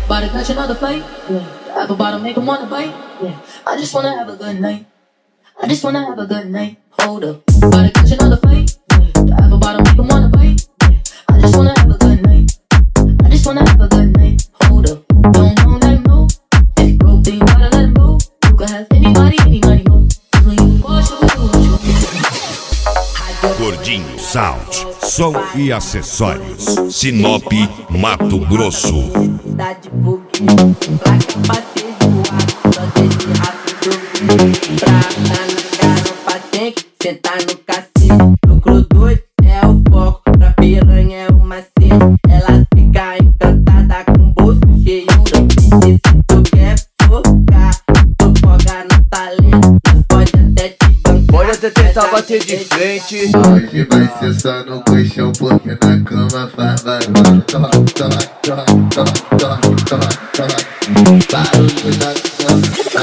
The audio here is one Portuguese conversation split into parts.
About to catch another fight. Yeah. The apple bottom make 'em wanna bite. Yeah. I just wanna have a good night. I just wanna have a good night. Hold up. About to catch another fight. Yeah. The apple bottom make 'em wanna bite. Yeah. I just wanna have a good night. I just wanna have a good night. Hold up. Don't let him know. If you broke, then you gotta let him go. You can have anybody, any money, mo. When you wash up, do what you want. Gordinho Sound, som e acessórios. Sinop, Mato Grosso. Dá de foguinho, placa pra ser voado. Só desce rápido. Pra andar na garupa tem que sentar no cacete. Lucro doido é o foco, pra piranha é o macete. Ela fica encantada com o bolso cheio de pizza. Se tu quer focar, tu foca no talento. Mas pode até te bancar. Pode até tentar bater de frente. Hoje vai ser só no colchão, porque na cama faz barulho. Toma, toma, toma, toma, toma, toma, toma. Barulho na cama,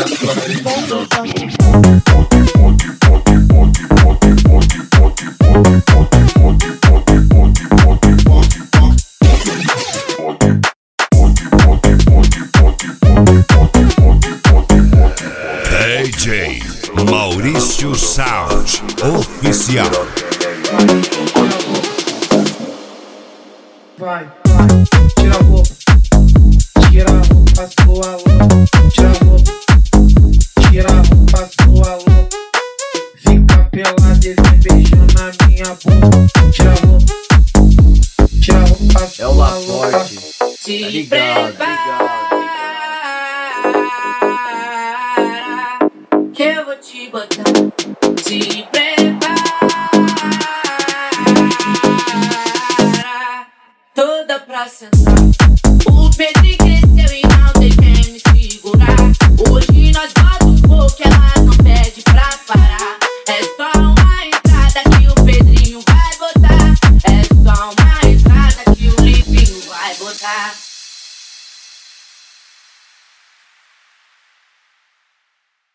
DJ Maurício Sound Oficial. Vai, tira a roupa, sua louca. Tira a roupa, sua louca. Fica pelada e vem beijando na minha boca. Tira a roupa, É o sua louca. Laforte. Tá ligado, ligado.